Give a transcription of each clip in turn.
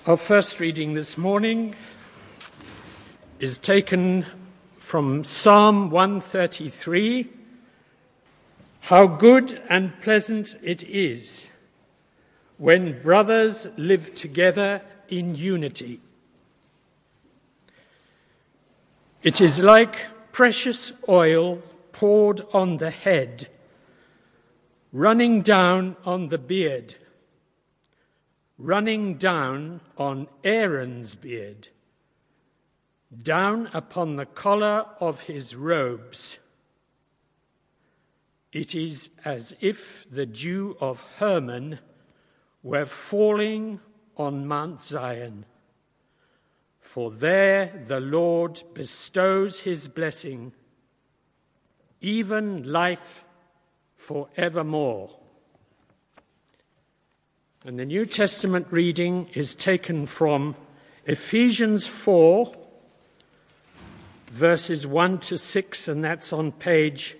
Our first reading this morning is taken from Psalm 133. How good and pleasant it is when brothers live together in unity. It is like precious oil poured on the head, running down on the beard, running down on Aaron's beard, down upon the collar of his robes. It is as if the dew of Hermon were falling on Mount Zion. For there the Lord bestows his blessing, even life forevermore. And the New Testament reading is taken from Ephesians 4, verses 1 to 6, and that's on page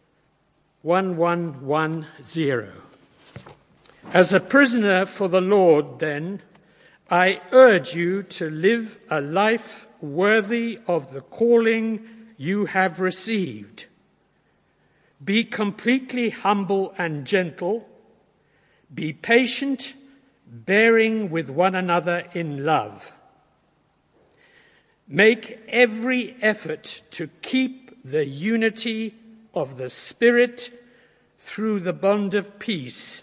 1110. As a prisoner for the Lord, then, I urge you to live a life worthy of the calling you have received. Be completely humble and gentle. Be patient, bearing with one another in love. Make every effort to keep the unity of the Spirit through the bond of peace.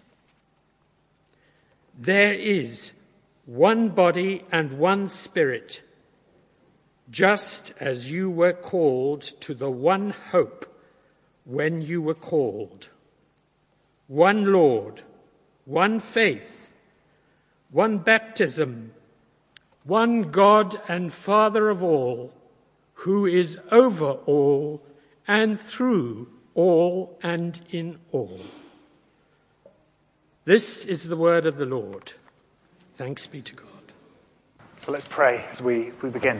There is one body and one Spirit, just as you were called to the one hope when you were called. One Lord, one faith, one baptism, one God and Father of all, who is over all and through all and in all. This is the word of the Lord. Thanks be to God. So let's pray as we begin.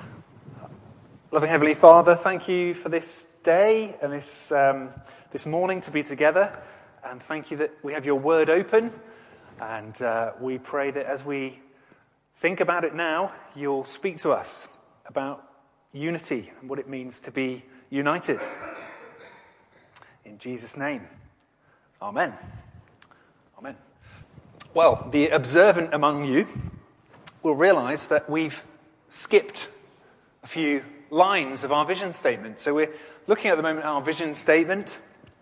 Loving Heavenly Father, thank you for this day and this morning to be together. And thank you that we have your word open. And we pray that as we think about it now, you'll speak to us about unity and what it means to be united. In Jesus' name, amen. Amen. Well, the observant among you will realise that we've skipped a few lines of our vision statement. So we're looking at the moment at our vision statement,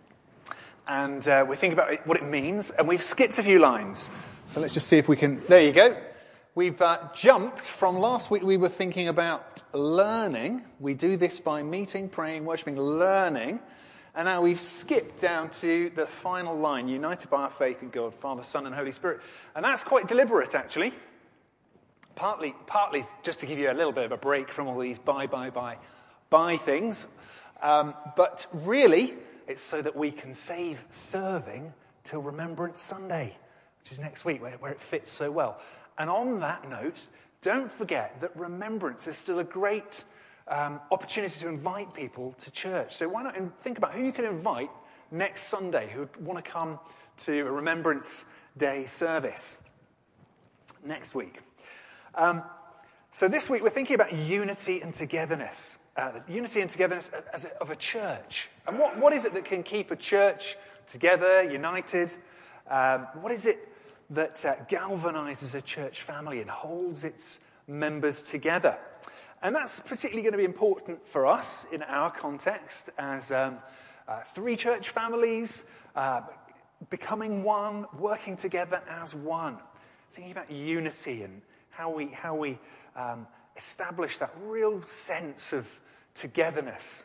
and we're thinking about what it means, and we've skipped a few lines. So let's just see if we can... There you go. We've jumped from last week. We were thinking about learning. We do this by meeting, praying, worshipping, learning. And now we've skipped down to the final line, united by our faith in God, Father, Son, and Holy Spirit. And that's quite deliberate, actually. Partly just to give you a little bit of a break from all these bye things. But really, it's so that we can save serving till Remembrance Sunday, which is next week, where it fits so well. And on that note, don't forget that Remembrance is still a great opportunity to invite people to church. So why not think about who you can invite next Sunday who would want to come to a Remembrance Day service next week. So this week we're thinking about unity and togetherness. Unity and togetherness of a church. And what is it that can keep a church together, united? What is it that galvanizes a church family and holds its members together? And that's particularly going to be important for us in our context as three church families, becoming one, working together as one. Thinking about unity and how we establish that real sense of togetherness.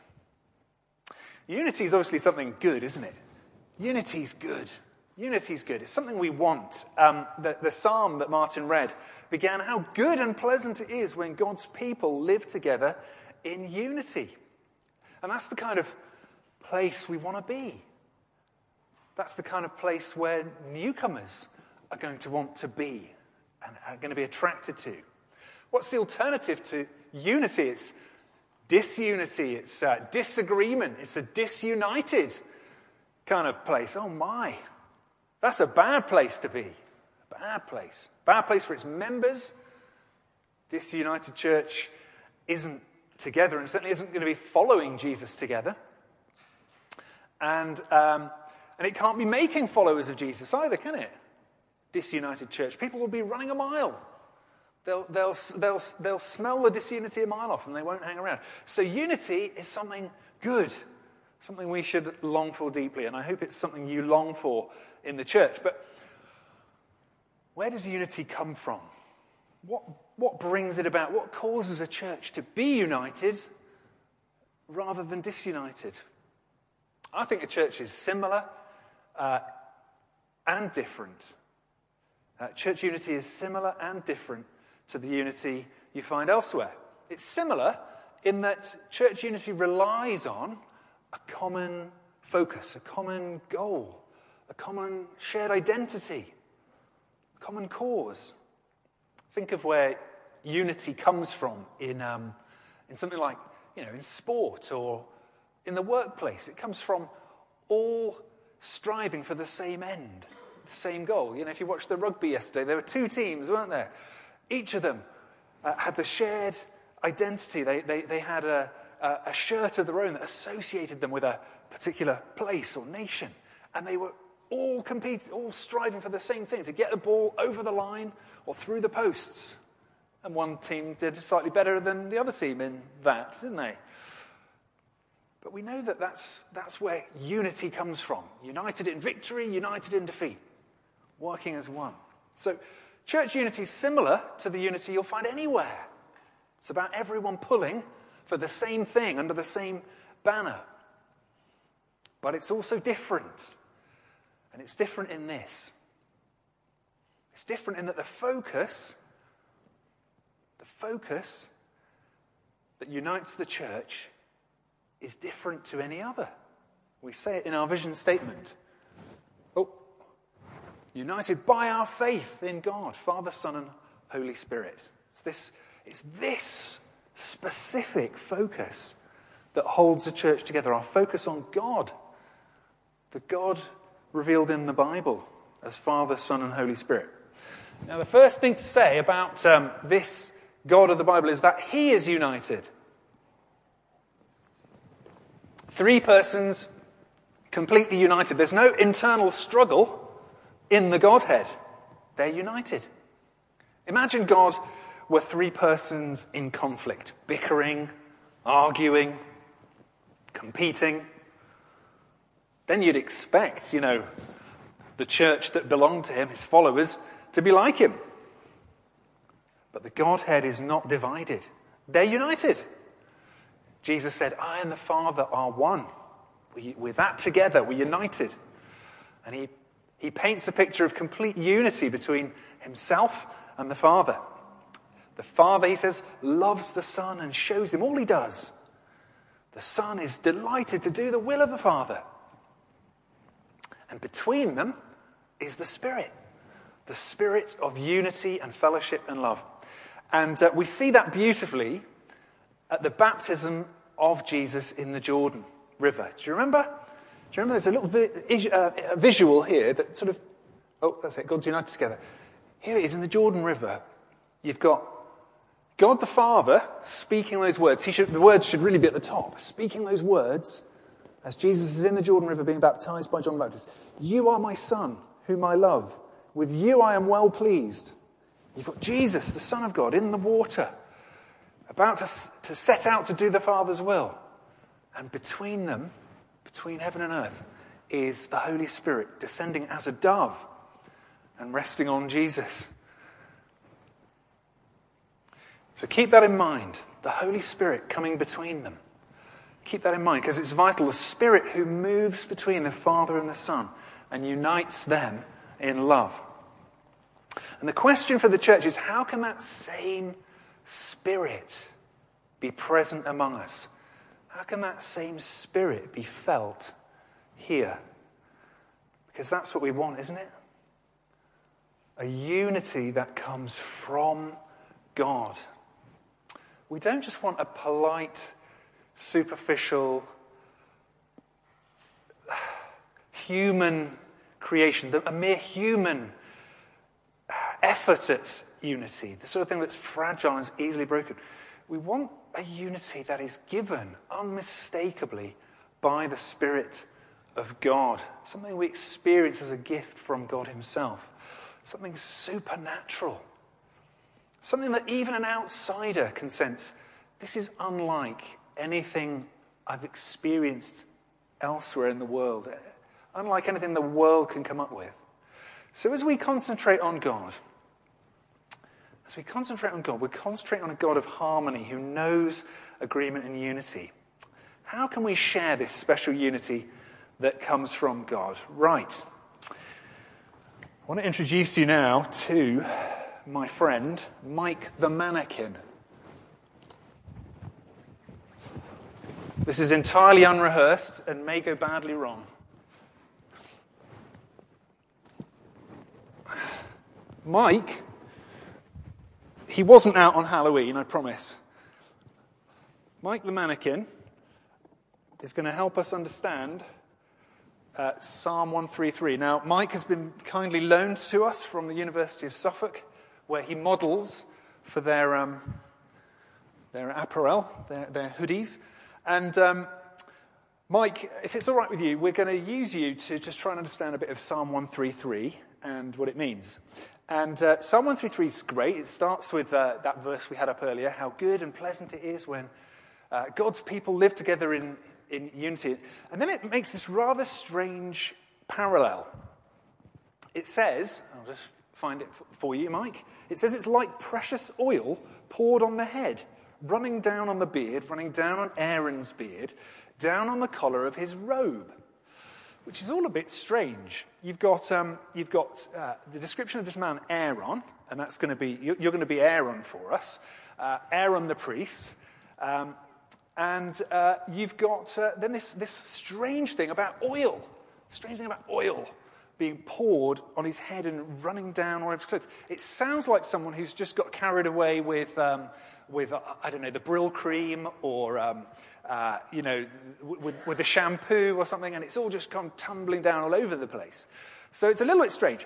Unity is obviously something good, isn't it? Unity's good. Unity's good. It's something we want. The psalm that Martin read began, how good and pleasant it is when God's people live together in unity. And that's the kind of place we want to be. That's the kind of place where newcomers are going to want to be and are going to be attracted to. What's the alternative to unity? It's disunity, it's disagreement, it's a disunited kind of place. Oh my, that's a bad place to be. Bad place. Bad place for its members, Disunited church isn't together and certainly isn't going to be following Jesus together. And it can't be making followers of Jesus either, can it? Disunited church. People will be running a mile. They'll smell the disunity a mile off and they won't hang around. So unity is something good, something we should long for deeply. And I hope it's something you long for in the church. But where does unity come from? What brings it about? What causes a church to be united rather than disunited? I think a church is similar and different. Church unity is similar and different to the unity you find elsewhere. It's similar in that church unity relies on a common focus, a common goal, a common shared identity, a common cause. Think of where unity comes from in something like, in sport or in the workplace. It comes from all striving for the same end, the same goal. If you watched the rugby yesterday, there were two teams, weren't there? Each of them had the shared identity. They had a shirt of their own that associated them with a particular place or nation. And they were all competing, all striving for the same thing, to get the ball over the line or through the posts. And one team did slightly better than the other team in that, didn't they? But we know that that's where unity comes from. United in victory, united in defeat. Working as one. So church unity is similar to the unity you'll find anywhere. It's about everyone pulling for the same thing under the same banner. But it's also different. And it's different in this. It's different in that the focus that unites the church is different to any other. We say it in our vision statement. United by our faith in God, Father, Son, and Holy Spirit. It's this specific focus that holds the church together. Our focus on God, the God revealed in the Bible as Father, Son, and Holy Spirit. Now, the first thing to say about this God of the Bible is that He is united. Three persons completely united. There's no internal struggle in the Godhead. They're united. Imagine God were three persons in conflict, bickering, arguing, competing. Then you'd expect, the church that belonged to Him, His followers, to be like Him. But the Godhead is not divided. They're united. Jesus said, I and the Father are one. We're that together. We're united. And He paints a picture of complete unity between Himself and the Father. The Father, He says, loves the Son and shows Him all He does. The Son is delighted to do the will of the Father. And between them is the Spirit of unity and fellowship and love. And we see that beautifully at the baptism of Jesus in the Jordan River. Do you remember? There's a little visual here that sort of, that's it, God's united together. Here it is in the Jordan River. You've got God the Father speaking those words. The words should really be at the top. Speaking those words as Jesus is in the Jordan River being baptized by John the Baptist. You are my Son, whom I love. With you I am well pleased. You've got Jesus, the Son of God, in the water, about to set out to do the Father's will. And between them, between heaven and earth, is the Holy Spirit descending as a dove and resting on Jesus. So keep that in mind, the Holy Spirit coming between them. Keep that in mind, because it's vital. The Spirit who moves between the Father and the Son and unites them in love. And the question for the church is, how can that same Spirit be present among us? How can that same Spirit be felt here? Because that's what we want, isn't it? A unity that comes from God. We don't just want a polite, superficial, human creation, a mere human effort at unity, the sort of thing that's fragile and is easily broken. We want a unity that is given unmistakably by the Spirit of God, something we experience as a gift from God himself, something supernatural, something that even an outsider can sense, this is unlike anything I've experienced elsewhere in the world, unlike anything the world can come up with. So as we concentrate on God, we're concentrating on a God of harmony who knows agreement and unity. How can we share this special unity that comes from God? Right. I want to introduce you now to my friend, Mike the Mannequin. This is entirely unrehearsed and may go badly wrong. Mike, he wasn't out on Halloween, I promise. Mike the Mannequin is going to help us understand Psalm 133. Now, Mike has been kindly loaned to us from the University of Suffolk, where he models for their apparel, their hoodies. And Mike, if it's all right with you, we're going to use you to just try and understand a bit of Psalm 133 and what it means. And Psalm 133 is great. It starts with that verse we had up earlier, how good and pleasant it is when God's people live together in unity. And then it makes this rather strange parallel. It says, I'll just find it for you, Mike. It says it's like precious oil poured on the head, running down on the beard, running down on Aaron's beard, down on the collar of his robe, which is all a bit strange. You've got the description of this man, Aaron, and that's going to be, you're going to be Aaron for us, Aaron the priest, and you've got then this strange thing about oil, being poured on his head and running down on his clothes. It sounds like someone who's just got carried away with I don't know, the Brill cream or with the shampoo or something, and it's all just gone tumbling down all over the place. So it's a little bit strange.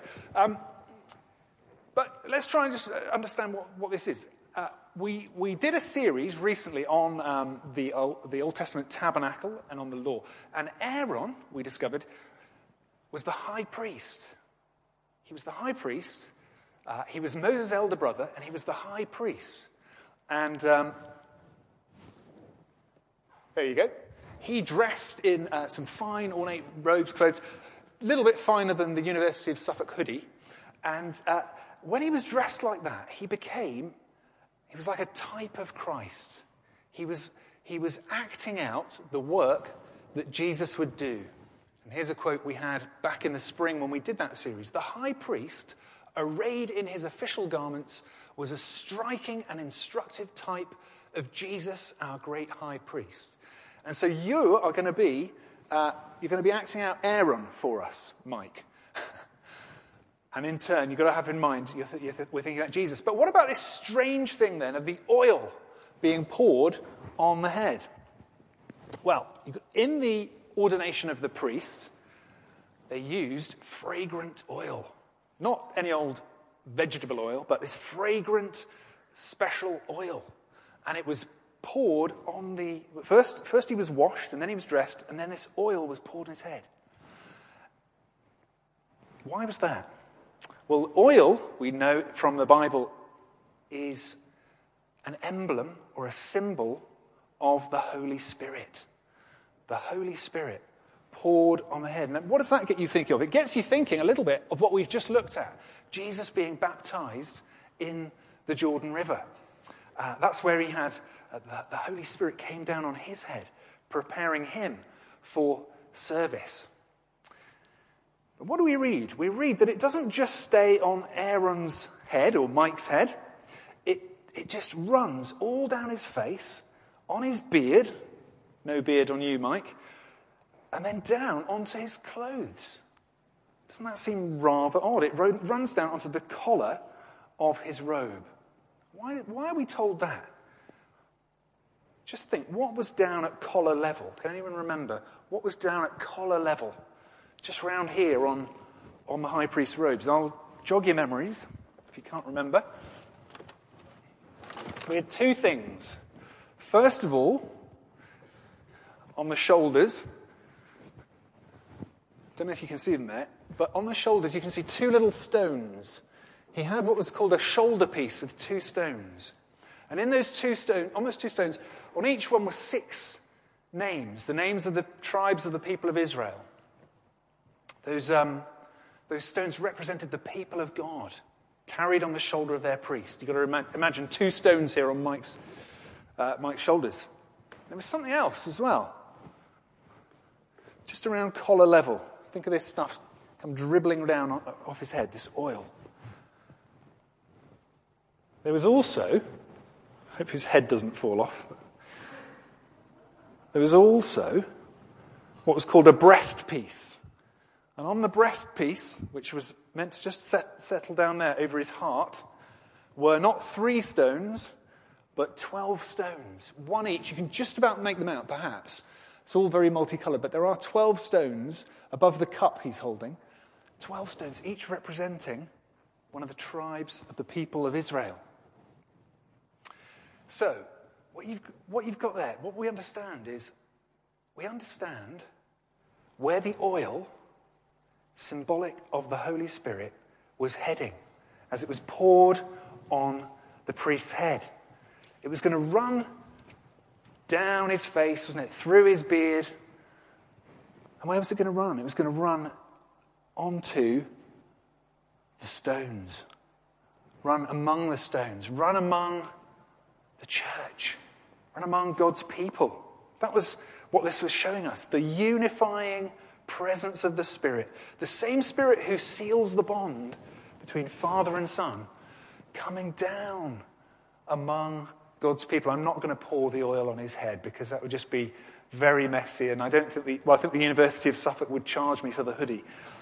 But let's try and just understand what this is. We did a series recently on the Old Testament tabernacle and on the law. And Aaron, we discovered, was the high priest. He was the high priest. He was Moses' elder brother, and he was the high priest. And there you go. He dressed in some fine, ornate robes, clothes, a little bit finer than the University of Suffolk hoodie. And when he was dressed like that, he was like a type of Christ. He was acting out the work that Jesus would do. And here's a quote we had back in the spring when we did that series. The high priest, arrayed in his official garments, was a striking and instructive type of Jesus, our great high priest. And so you are going to be acting out Aaron for us, Mike. And in turn, you've got to have in mind, we're thinking about Jesus. But what about this strange thing then of the oil being poured on the head? Well, in the ordination of the priest, they used fragrant oil. Not any old vegetable oil, but this fragrant, special oil. And it was poured on the... First he was washed, and then he was dressed, and then this oil was poured on his head. Why was that? Well, oil, we know from the Bible, is an emblem or a symbol of the Holy Spirit. The Holy Spirit poured on the head. Now, what does that get you thinking of? It gets you thinking a little bit of what we've just looked at. Jesus being baptized in the Jordan River. That's where he had, the Holy Spirit came down on his head, preparing him for service. But what do we read? We read that it doesn't just stay on Aaron's head or Mike's head. It just runs all down his face, on his beard. No beard on you, Mike. And then down onto his clothes. Doesn't that seem rather odd? It runs down onto the collar of his robe. Why are we told that? Just think, what was down at collar level? Can anyone remember? What was down at collar level? Just round here on the high priest's robes. I'll jog your memories. you can't remember. We had two things. First of all, on the shoulders, don't know if you can see them there, but on the shoulders you can see two little stones. He had what was called a shoulder piece with two stones. And in those on those two stones, on each one were 6 names, the names of the tribes of the people of Israel. Those stones represented the people of God, carried on the shoulder of their priest. You've got to imagine 2 stones here on Mike's shoulders. There was something else as well, just around collar level. Think of this stuff come dribbling down off his head, this oil. There was also, I hope his head doesn't fall off, there was also what was called a breastpiece. And on the breastpiece, which was meant to just settle down there over his heart, were not 3 stones, but 12 stones. 1 each. You can just about make them out, perhaps. It's all very multicolored, but there are 12 stones above the cup he's holding. 12 stones, each representing one of the tribes of the people of Israel. So, what you've got there, what we understand is, we understand where the oil, symbolic of the Holy Spirit, was heading as it was poured on the priest's head. It was going to run down his face, wasn't it? Through his beard. And where was it going to run? It was going to run onto the stones. Run among the stones. Run among the church. Run among God's people. That was what this was showing us. The unifying presence of the Spirit. The same Spirit who seals the bond between Father and Son, coming down among God's people. I'm not going to pour the oil on his head because that would just be very messy, and I think the University of Suffolk would charge me for the hoodie.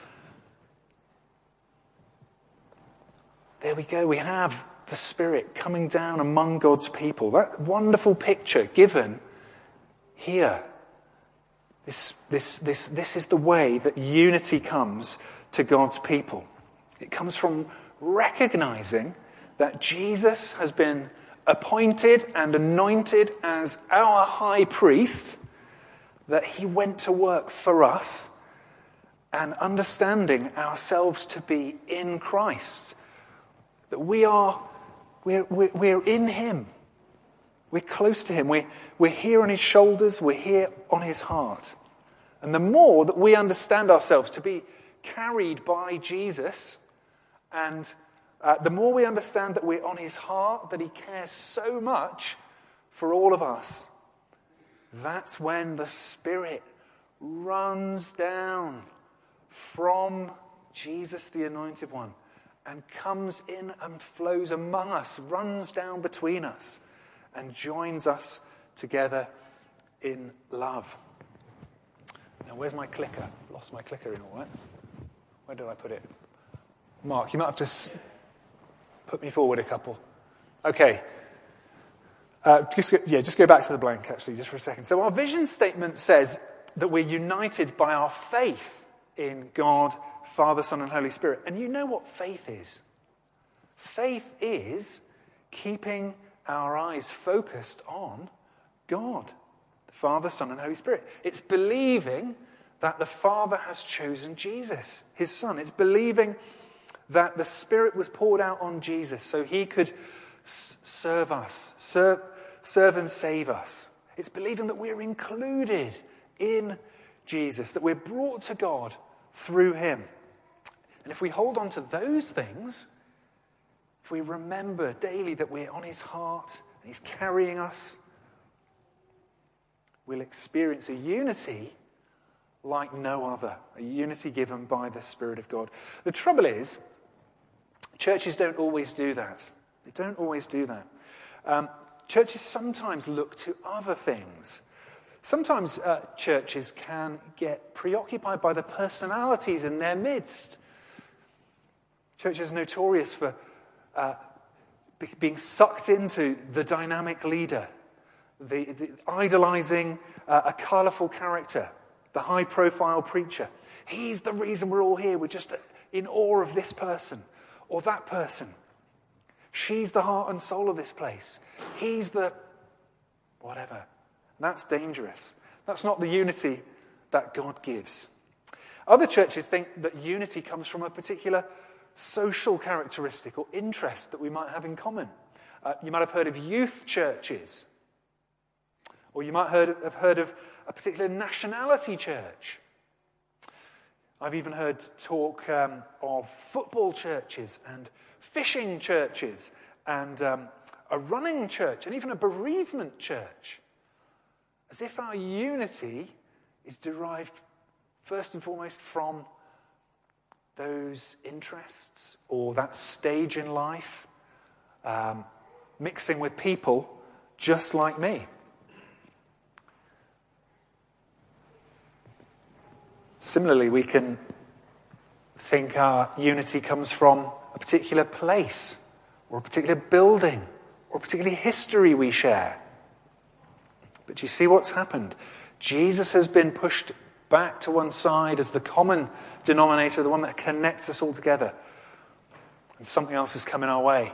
There we go. We have the Spirit coming down among God's people. That wonderful picture given here. This is the way that unity comes to God's people. It comes from recognizing that Jesus has been appointed and anointed as our high priest, that he went to work for us, and understanding ourselves to be in Christ. That we're in him. We're close to him. We're here on his shoulders. We're here on his heart. And the more that we understand ourselves to be carried by Jesus, and the more we understand that we're on his heart, that he cares so much for all of us, that's when the Spirit runs down from Jesus, the Anointed One, and comes in and flows among us, runs down between us, and joins us together in love. Now, where's my clicker? Lost my clicker in all that. Where did I put it? Mark, you might have to put me forward a couple. Okay. Just go back to the blank, actually, just for a second. So our vision statement says that we're united by our faith in God, Father, Son, and Holy Spirit. And you know what faith is? Faith is keeping our eyes focused on God, the Father, Son, and Holy Spirit. It's believing that the Father has chosen Jesus, his Son. It's believing that the Spirit was poured out on Jesus so he could serve us, serve and save us. It's believing that we're included in Jesus, that we're brought to God through him. And if we hold on to those things, if we remember daily that we're on his heart and he's carrying us, we'll experience a unity like no other, a unity given by the Spirit of God. The trouble is, churches don't always do that. They don't always do that. Churches sometimes look to other things. Sometimes churches can get preoccupied by the personalities in their midst. Churches are notorious for being sucked into the dynamic leader, the idolizing a colourful character, the high-profile preacher. He's the reason we're all here. We're just in awe of this person or that person. She's the heart and soul of this place. He's the whatever. That's dangerous. That's not the unity that God gives. Other churches think that unity comes from a particular social characteristic or interest that we might have in common. You might have heard of youth churches. Or you might have heard of a particular nationality church. I've even heard talk of football churches and fishing churches and a running church and even a bereavement church. As if our unity is derived first and foremost from those interests or that stage in life, mixing with people just like me. Similarly, we can think our unity comes from a particular place or a particular building or a particular history we share. But you see what's happened? Jesus has been pushed back to one side as the common denominator, the one that connects us all together. And something else has come in our way.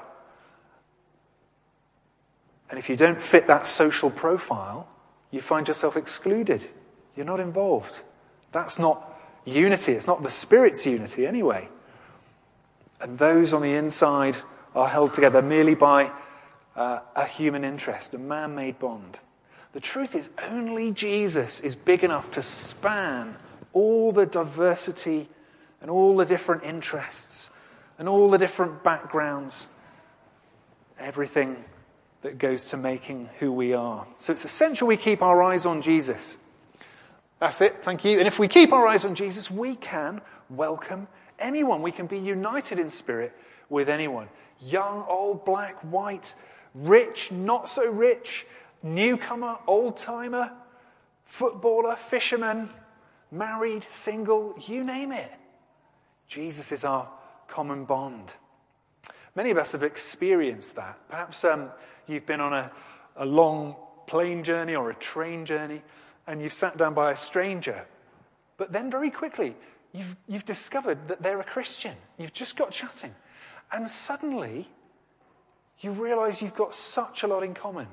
And if you don't fit that social profile, you find yourself excluded. You're not involved. That's not unity. It's not the Spirit's unity anyway. And those on the inside are held together merely by a human interest, a man-made bond. The truth is, only Jesus is big enough to span all the diversity and all the different interests and all the different backgrounds, everything that goes to making who we are. So it's essential we keep our eyes on Jesus. That's it, thank you. And if we keep our eyes on Jesus, we can welcome anyone. We can be united in spirit with anyone. Young, old, black, white, rich, not so rich, newcomer, old-timer, footballer, fisherman, married, single, you name it. Jesus is our common bond. Many of us have experienced that. Perhaps you've been on a long plane journey or a train journey and you've sat down by a stranger. But then very quickly, you've discovered that they're a Christian. You've just got chatting. And suddenly, you realize you've got such a lot in common.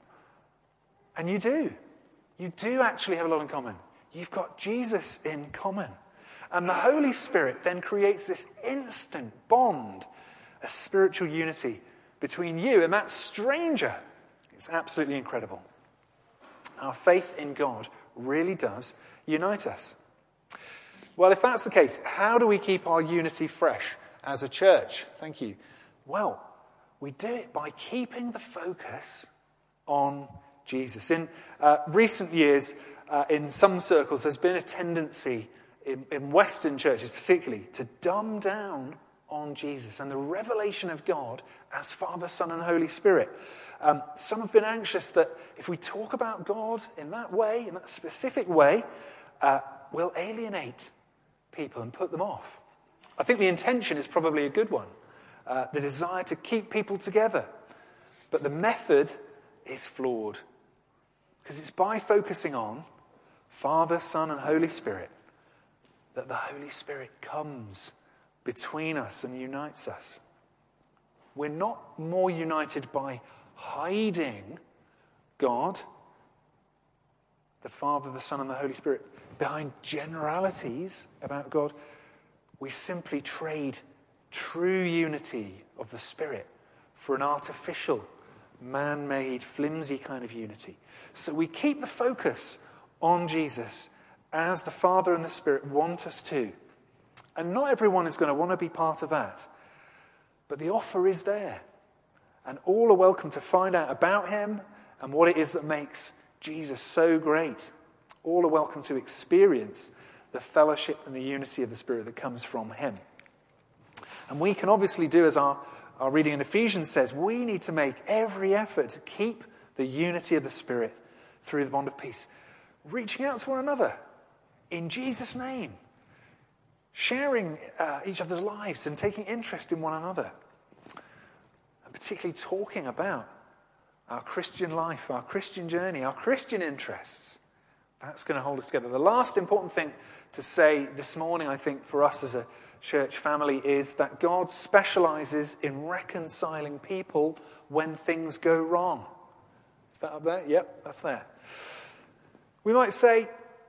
And you do. You do actually have a lot in common. You've got Jesus in common. And the Holy Spirit then creates this instant bond, a spiritual unity between you and that stranger. It's absolutely incredible. Our faith in God really does unite us. Well, if that's the case, how do we keep our unity fresh as a church? Thank you. Well, we do it by keeping the focus on Jesus. In recent years, in some circles, there's been a tendency in Western churches particularly to dumb down on Jesus and the revelation of God as Father, Son, and Holy Spirit. Some have been anxious that if we talk about God in that way, in that specific way, we'll alienate people and put them off. I think the intention is probably a good one, the desire to keep people together. But the method is flawed, because it's by focusing on Father, Son, and Holy Spirit that the Holy Spirit comes between us and unites us. We're not more united by hiding God, the Father, the Son, and the Holy Spirit, behind generalities about God. We simply trade true unity of the Spirit for an artificial, man-made, flimsy kind of unity. So we keep the focus on Jesus as the Father and the Spirit want us to. And not everyone is going to want to be part of that. But the offer is there. And all are welcome to find out about him and what it is that makes Jesus so great. All are welcome to experience the fellowship and the unity of the Spirit that comes from him. And we can obviously do as our reading in Ephesians says, we need to make every effort to keep the unity of the Spirit through the bond of peace. Reaching out to one another in Jesus' name. Sharing each other's lives and taking interest in one another. And particularly talking about our Christian life, our Christian journey, our Christian interests. That's going to hold us together. The last important thing to say this morning, I think, for us as a church family is that God specializes in reconciling people when things go wrong. Is that up there? Yep, that's there. We might say,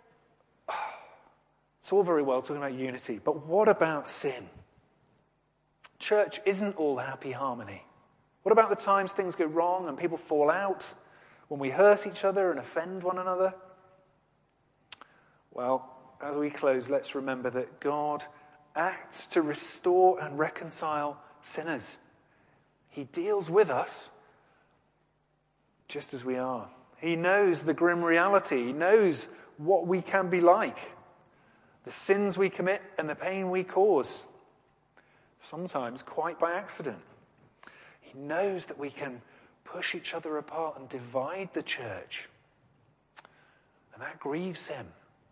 it's all very well talking about unity, but what about sin? Church isn't all happy harmony. What about the times things go wrong and people fall out, when we hurt each other and offend one another? Well, as we close, let's remember that God acts to restore and reconcile sinners. He deals with us just as we are. He knows the grim reality. He knows what we can be like, the sins we commit and the pain we cause, sometimes quite by accident. He knows that we can push each other apart and divide the church, and that grieves him.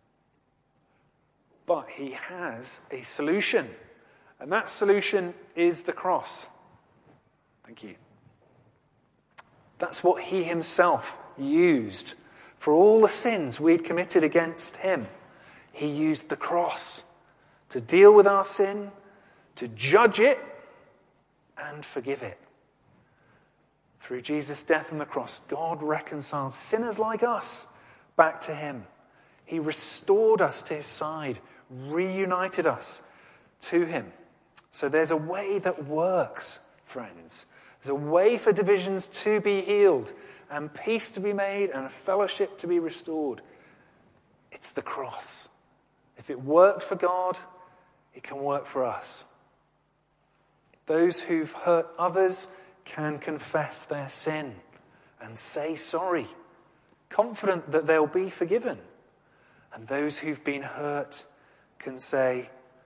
But he has a solution, and that solution is the cross. Thank you. That's what he himself used for all the sins we'd committed against him. He used the cross to deal with our sin, to judge it, and forgive it. Through Jesus' death on the cross, God reconciled sinners like us back to him. He restored us to his side, reunited us to him. So there's a way that works, friends. There's a way for divisions to be healed and peace to be made and a fellowship to be restored. It's the cross. If it worked for God, it can work for us. Those who've hurt others can confess their sin and say sorry, confident that they'll be forgiven. And those who've been hurt can say,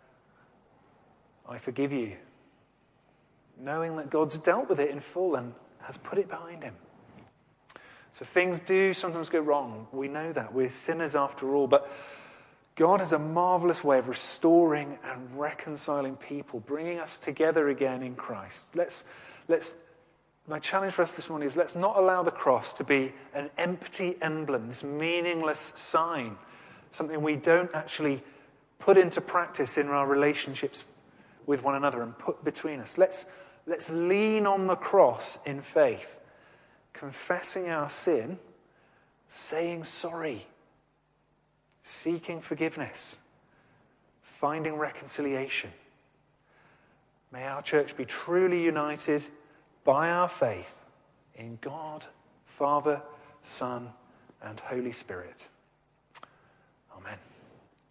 I forgive you, knowing that God's dealt with it in full and has put it behind him. So things do sometimes go wrong. We know that. We're sinners after all. But God has a marvelous way of restoring and reconciling people, bringing us together again in Christ. My challenge for us this morning is let's not allow the cross to be an empty emblem, this meaningless sign, something we don't actually put into practice in our relationships with one another and put between us. Let's lean on the cross in faith, confessing our sin, saying sorry, seeking forgiveness, finding reconciliation. May our church be truly united by our faith in God, Father, Son, and Holy Spirit.